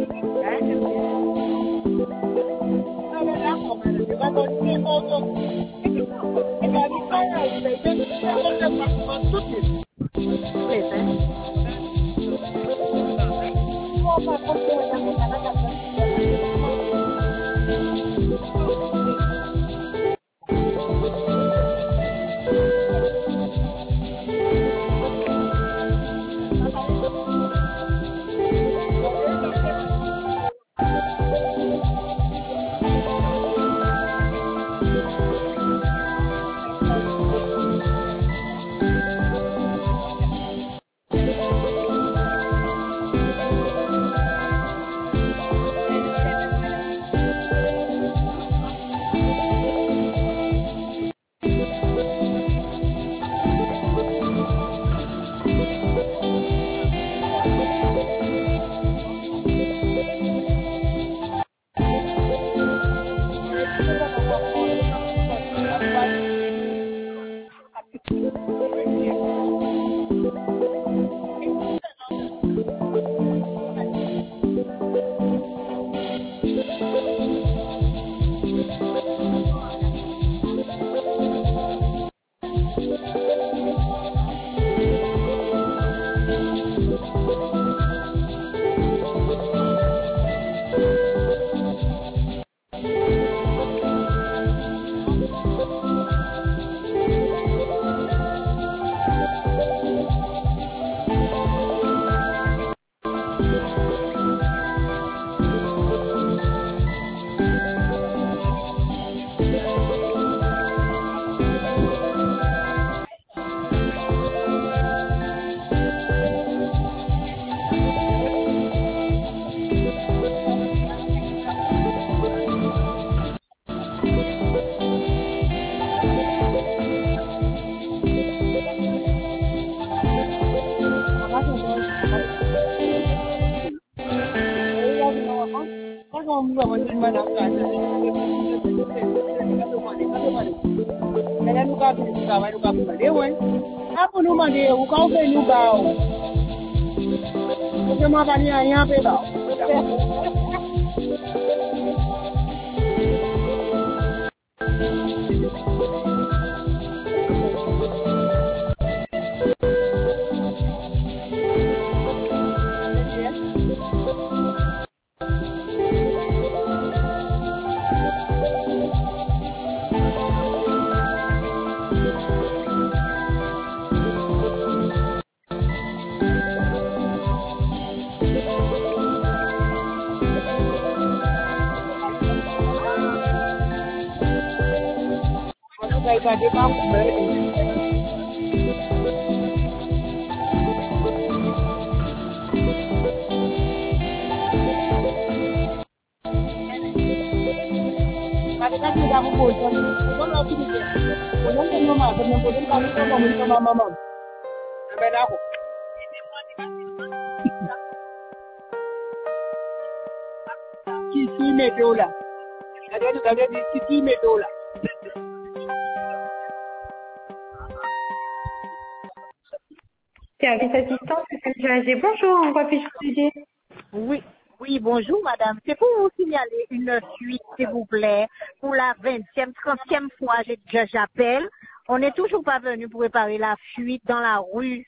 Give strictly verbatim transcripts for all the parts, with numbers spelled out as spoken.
Service assistance, c'est M. Agé. Bonjour, en quoi puis-je vous aider? Oui, oui, bonjour madame. C'est pour vous signaler une fuite, s'il vous plaît, pour la vingtième, trentième fois que j'appelle. On n'est toujours pas venu pour réparer la fuite dans la rue.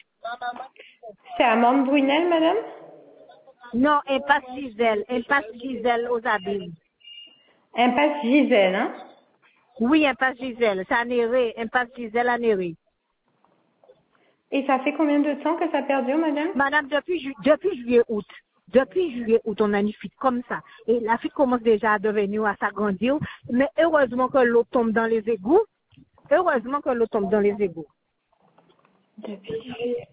C'est à Mande-Brunel, madame? Non, impasse Gisèle, impasse Gisèle aux Abîmes. Impasse Gisèle, hein? Oui, impasse Gisèle, c'est à Néré, impasse Gisèle à Néré. Et ça fait combien de temps que ça perdure, madame? Madame, depuis, ju depuis juillet août. Depuis juillet août, on a une fuite comme ça. Et la fuite commence déjà à devenir, à s'agrandir. Mais heureusement que l'eau tombe dans les égouts. Heureusement que l'eau tombe dans les égouts. Depuis juillet.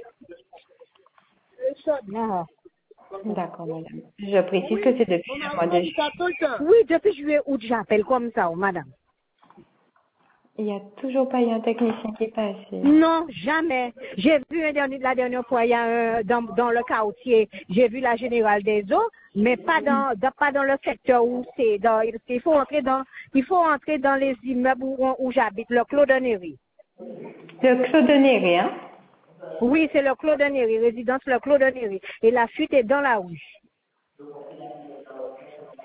Ah. D'accord, madame. Je précise que c'est depuis le mois de juillet. Oui, depuis juillet août, j'appelle comme ça, oh, madame. Il n'y a toujours pas eu un technicien qui est passé. Non, jamais. J'ai vu un dernier, la dernière fois, il y a un, dans, dans le quartier, j'ai vu la générale des eaux, mais pas dans, dans pas dans le secteur où c'est. Dans, il faut entrer dans, il faut entrer dans les immeubles où, où j'habite, le Clos de Néry. Le Clos de Néry, hein? Oui, c'est le Clos de Néry, résidence le Clos de Néry. Et la fuite est dans la rue.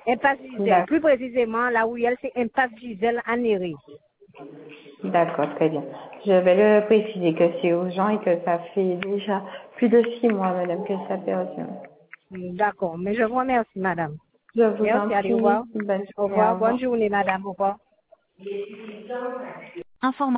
Impasse Gisèle. D'accord. Plus précisément, là où elle, c'est Impasse Gisèle à Néry. D'accord, très bien. Je vais le préciser que c'est urgent et que ça fait déjà plus de six mois, madame, que ça perdure. D'accord. Mais je vous remercie, madame. Je vous en Merci, allez, au prie. revoir. Bonne Au journée, au revoir. revoir. Bonne journée, madame. Au revoir. Information